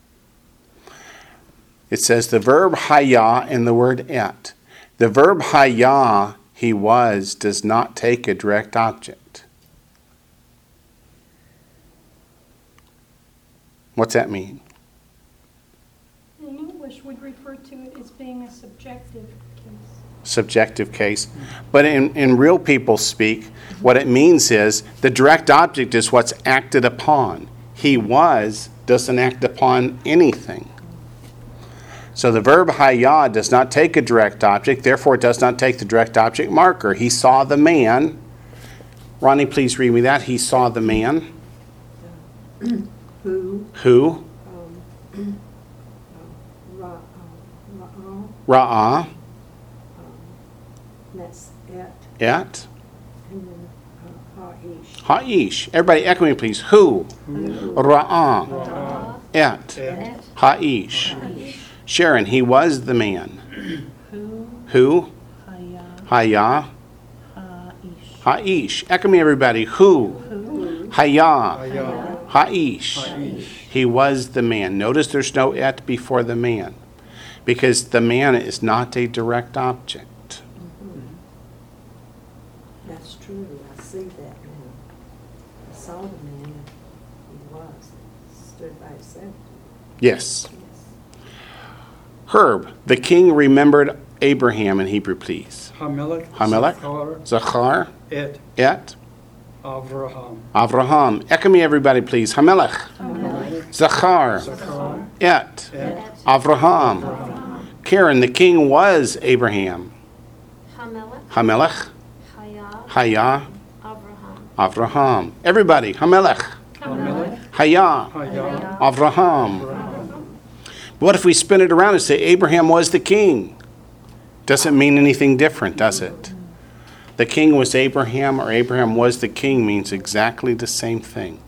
It says the verb haya and the word et. The verb haya, he was, does not take a direct object. What's that mean? In English, we'd refer to it as being a subjective case. Subjective case. But in, in real people speak, what it means is the direct object is what's acted upon. He was doesn't act upon anything. So the verb haya does not take a direct object, therefore it does not take the direct object marker. He saw the man. Ronnie, please read me that. He saw the man. Who, Who? um, ra, um, ra'ah, Ra'ah. um, that's et, Et. and then uh, ha'ish. Ha'ish. Everybody echo me, please. Who? Ra'ah. Ra'ah. Et. Et. Ha'ish. Sharon, he was the man. Who, Who? haya, Haya. ha'ish. Ha'ish. Echo me, everybody. Who? Who, Haya. Haya. Ha'ish. Ha'ish. He was the man. Notice there's no et before the man, because the man is not a direct object. That's true, I see that now. I saw the man, he was, stood by himself. Yes. Yes. Herb, the king remembered Abraham in Hebrew, please. Hamelech. Hamelech. Zachar. Zachar. Et. Et. Avraham. Avraham. Echo me, everybody, please. Hamelech. Zachar. Zachar. Et. Et. Avraham. Avraham. Karen, the king was Abraham. Hamelech, Hamelech. Haya, Haya. Avraham. Avraham. Everybody. Hamelech. Hamelech. Haya. Haya. Avraham. Avraham. What if we spin it around and say Abraham was the king? Doesn't mean anything different, does it? The king was Abraham, or Abraham was the king, means exactly the same thing.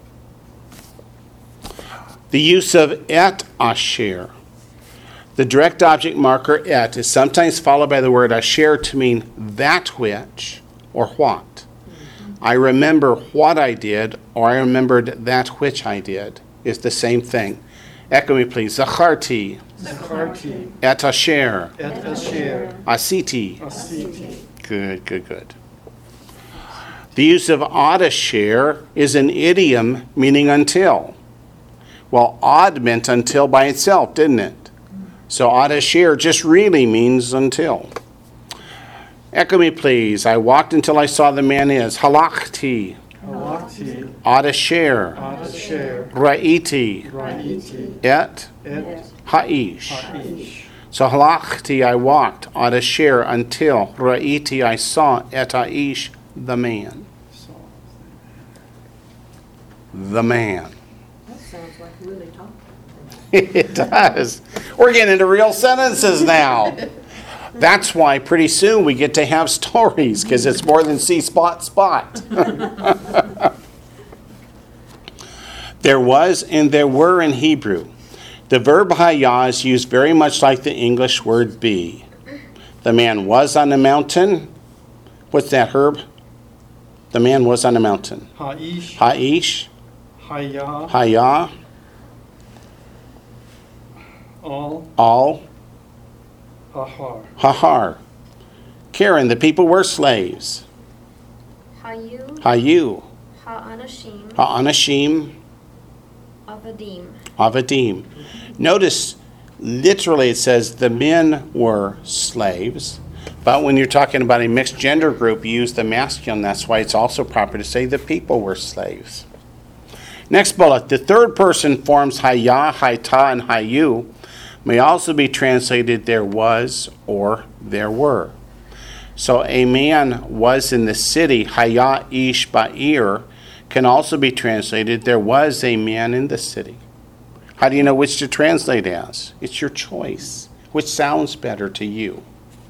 The use of et asher. The direct object marker et is sometimes followed by the word asher to mean that which or what. I remember what I did, or I remembered that which I did, is the same thing. Echo me, please. Zacharti, Zacharti. et asher, Et asher. asiti. Asiti. Good, good, good. The use of ad asher is an idiom meaning until. Well, ad meant until by itself, didn't it? So Adashir just really means until. Echo me, please. I walked until I saw the man is. Halakti. Halakti, Adashir. Adasher, Ra'iti. Ra'iti, Et. Et, Ha'ish. Ha'ish. So halakti, I walked. Adashir, until. Ra'iti, I saw. Et Ha'ish, the man. So, The man. That sounds like really talking. It does. We're getting into real sentences now. That's why pretty soon we get to have stories, because it's more than see, spot, spot. There was and there were in Hebrew. The verb hayah is used very much like the English word be. The man was on the mountain. What's that, Herb? The man was on the mountain. Ha'ish, Ha'ish, Hayah, hayah, Al, all, Hahar. hahar. Karen, the people were slaves. Hayu, Hayu, Ha'anashim, ha'anashim, Avadim. avadim. Notice, literally it says the men were slaves. But when you're talking about a mixed gender group, you use the masculine. That's why it's also proper to say the people were slaves. Next bullet. The third person forms hayah, hayta, and hayu may also be translated there was or there were. So a man was in the city, hayah ish ba'ir, can also be translated there was a man in the city. How do you know which to translate as? It's your choice. Which sounds better to you?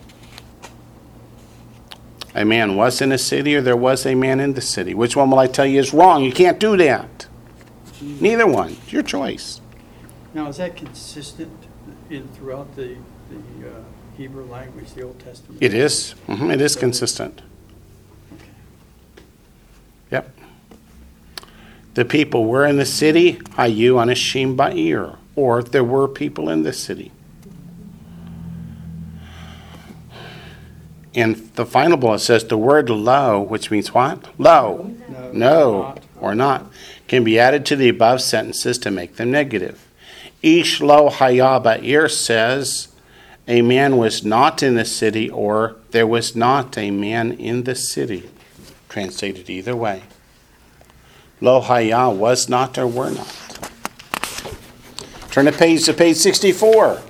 A man was in a city or there was a man in the city. Which one will I tell you is wrong? You can't do that. Neither one. It's your choice. Now, is that consistent in throughout the, the uh, Hebrew language, the Old Testament? It is. Mhm, it is consistent. Yep. The people were in the city, hayu anashim ba'ir, or there were people in the city. And the final bullet says the word lo, which means what? Lo, No, no, not. or not, can be added to the above sentences to make them negative. Ish lo haya ba'ir says a man was not in the city, or there was not a man in the city. Translated either way. Lo haya was not or were not. Turn the page to page sixty-four.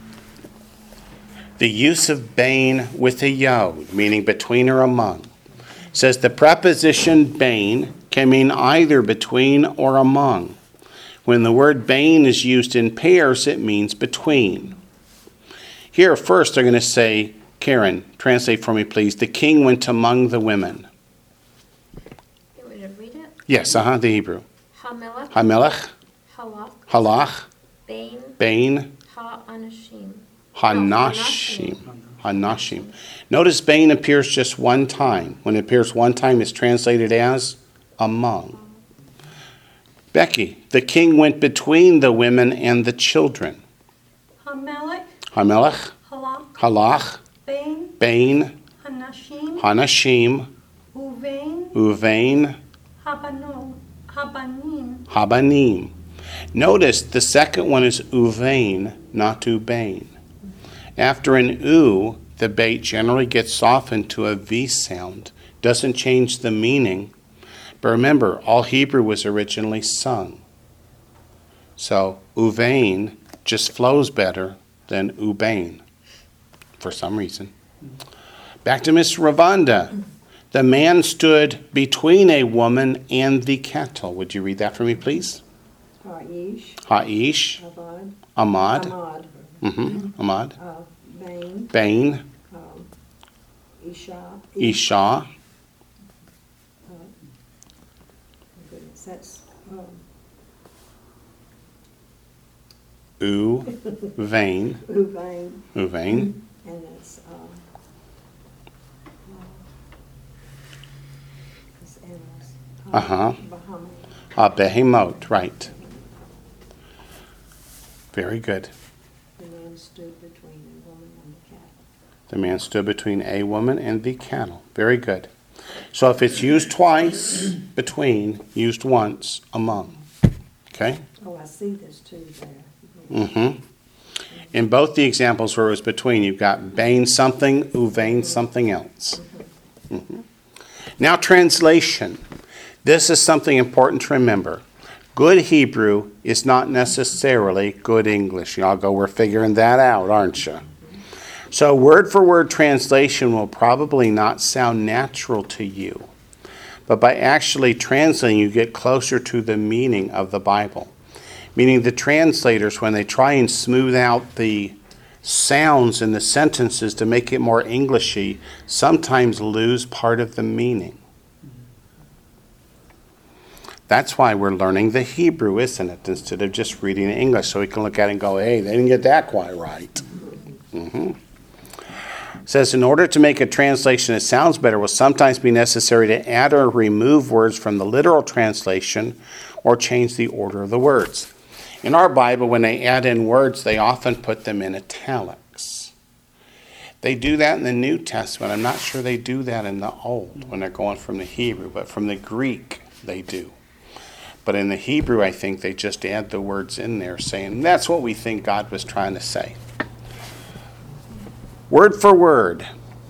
The use of bain with a yod, meaning between or among, says the preposition bain can mean either between or among. When the word bain is used in pairs, it means between. Here, first, they're going to say, Karen, translate for me, please. The king went among the women. You want me to read it? Yes, uh-huh, the Hebrew. Hamelech, Hamelech, Halach, halach, Bain, bain, Ha'anashim. hanashim. Hanashim. Notice bain appears just one time. When it appears one time, it's translated as among. Becky, the king went between the women and the children. Hamelech, Hamelech, Halak, halach, Bain, bain, Hanashim, hanashim, Uvain, uvain, Habano, Habanim, habanim. Notice the second one is uvain, not ubain. After an u, the bait generally gets softened to a V sound. Doesn't change the meaning. But remember, all Hebrew was originally sung. So uvain just flows better than ubain for some reason. Back to Miss Ravanda. The man stood between a woman and the cattle. Would you read that for me, please? Ha'ish, Ha'ish, Avad, Ahmad, Ahmad, mm-hmm, Ahmad, uh, Bain, Bain, um, Isha. Isha, uh, oh goodness, that's, um, U, Vain, Uvain, Uvain, and it's, um, uh, it's animals. Uh, Uh-huh. Bahamut. uh, Behemot, right. Very good. The man stood between a woman and the cattle. The man stood between a woman and the cattle. Very good. So if it's used twice, between, used once, among. Okay? Oh, I see this too there. Mm-hmm. In both the examples where it was between, you've got Bain something, Uvain something else. Mhm. Now translation. This is something important to remember. Good Hebrew is not necessarily good English. Y'all go, we're figuring that out, aren't you? So word for word translation will probably not sound natural to you. But by actually translating, you get closer to the meaning of the Bible. Meaning the translators, when they try and smooth out the sounds in the sentences to make it more Englishy, sometimes lose part of the meaning. That's why we're learning the Hebrew, isn't it? Instead of just reading English, so we can look at it and go, hey, they didn't get that quite right. Mm-hmm. It says, in order to make a translation that sounds better, will sometimes be necessary to add or remove words from the literal translation or change the order of the words. In our Bible, when they add in words, they often put them in italics. They do that in the New Testament. I'm not sure they do that in the Old when they're going from the Hebrew, but from the Greek, they do. But in the Hebrew, I think they just add the words in there saying, that's what we think God was trying to say. Word for word.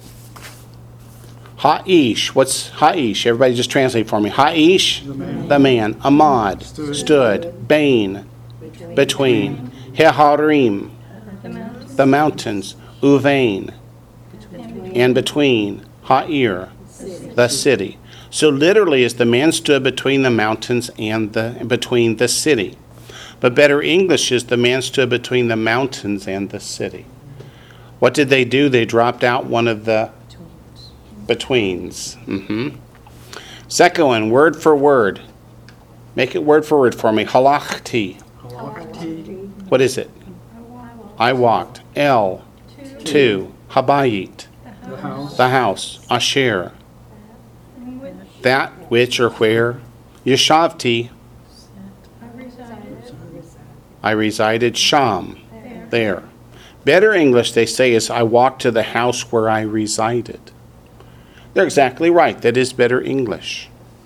Ha'ish. What's Ha'ish? Everybody just translate for me. Ha'ish, The man. the man. Amad, Stood. stood. Bain, between. Heharim, The mountains. the mountains. Uvain, and between. Ha'ir, the city. So literally, is the man stood between the mountains and the between the city. But better English is the man stood between the mountains and the city. What did they do? They dropped out one of the betweens. Mm-hmm. Second one, word for word. Make it word for word for me. Halachti. Halachti. What is it? I walked. El. Two. Two. Habayit. The house. The house. Asher. In which That which or where. Yeshavti. I resided. I resided. Sham. There. There. Better English, they say, is I walked to the house where I resided. They're exactly right. That is better English.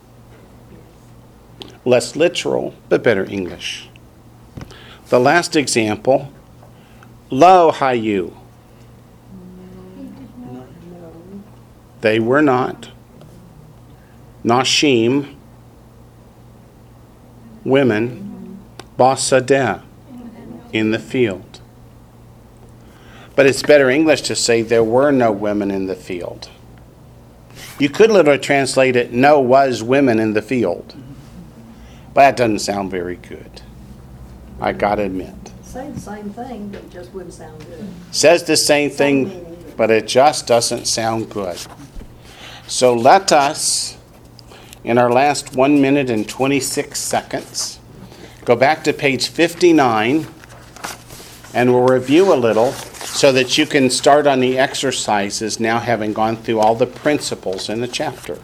Less literal, but better English. The last example, Lo hayu. They were not. Nashim, women, basadeh, in the field. But it's better English to say there were no women in the field. You could literally translate it, no was women in the field. But that doesn't sound very good. I gotta admit. Say the same thing, but it just wouldn't sound good. Says the same thing, but it just doesn't sound good. So let us, in our last one minute and twenty-six seconds, go back to page fifty-nine, and we'll review a little so that you can start on the exercises now having gone through all the principles in the chapter.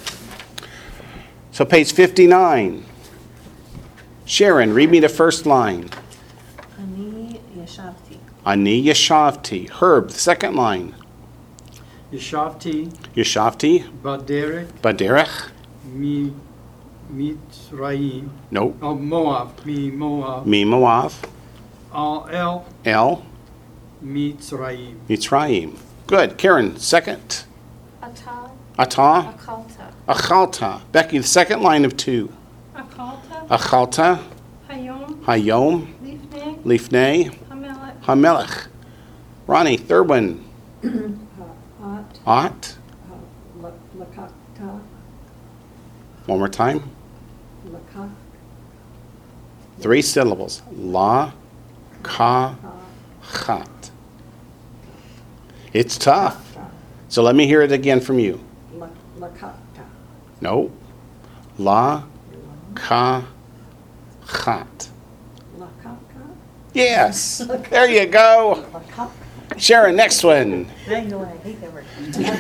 So page fifty-nine. Sharon, read me the first line. Ani yashavti. Ani yashavti. Herb, the second line. Yeshavti. Yashavti. Baderech. Baderech. Mi. Mitzrayim. Nope. Oh, Moab. Mi Moab. Mi Moav. Al El. El. Mitzrayim. Mitzrayim. Good. Karen, second. Atal, Atah. Akalta, Achalta. Becky, the second line of two. Akalta. Achalta. Hayom. Hayom. Lifnei. Lifnei. Hamelech. Hamelech. Ronnie, third one. Uh, Ot, Ot. uh, la- lakakta, One more time. lakak, Three syllables. La. Ka. ka, Chat. It's tough. ta, So let me hear it again from you. la- lakakta, No. La. Ka. Chat. lakaka, Yes. There you go. lakak. Sharon, next one. Now you know why I hate that word.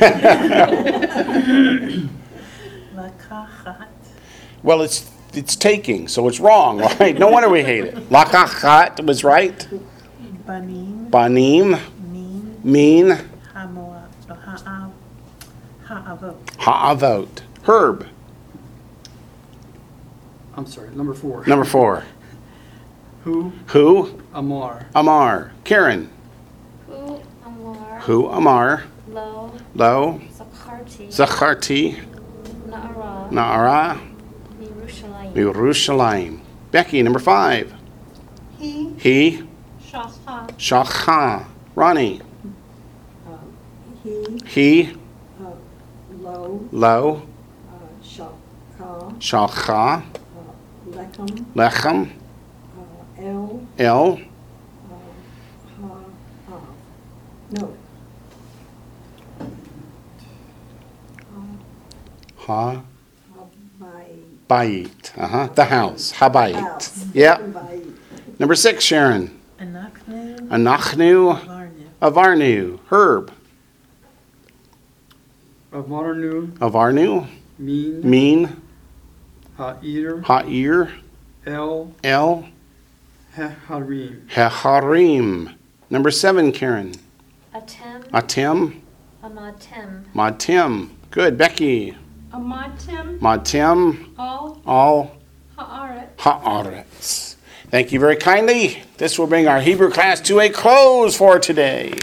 Lakachat. Well, it's it's taking, so it's wrong, right? No wonder we hate it. Lakachat was right. Banim. Banim, Min. mean, Hamoa. Ha'av. Ha'avot. ha'avot. Herb, I'm sorry, number four. number four. Hu Hu Amar. Amar. Karen. Hu Amar. Hu Amar. Lo Lo Zakharti. Zacharti Na'ara. Na'ara Yerushalayim. Yerushalayim. Becky, number five. He, He Shacha, Shacha. Ronnie. Um, He, He uh, Lo, Lo uh, Shaka, Shacha. uh, Lechem, Lechem. uh, El, El uh, Ha, Av. No. Ha Habai. Bayit. Uh-huh. The house. Habayit. House. Yep. Habai. Number six, Sharon. Anachnu, Anachnu Varnu. Avarnu. Herb. Avarnu. Avarnu. Min. Min. Ha'ir. Ha'ir. El. El. Heharim. Heharim. Number seven, Karen. Atem. Atim. Amatem. Matim. Good. Becky. Amatim, Matim. all All ha'aret. ha'aretz. Thank you very kindly. This will bring our Hebrew class to a close for today.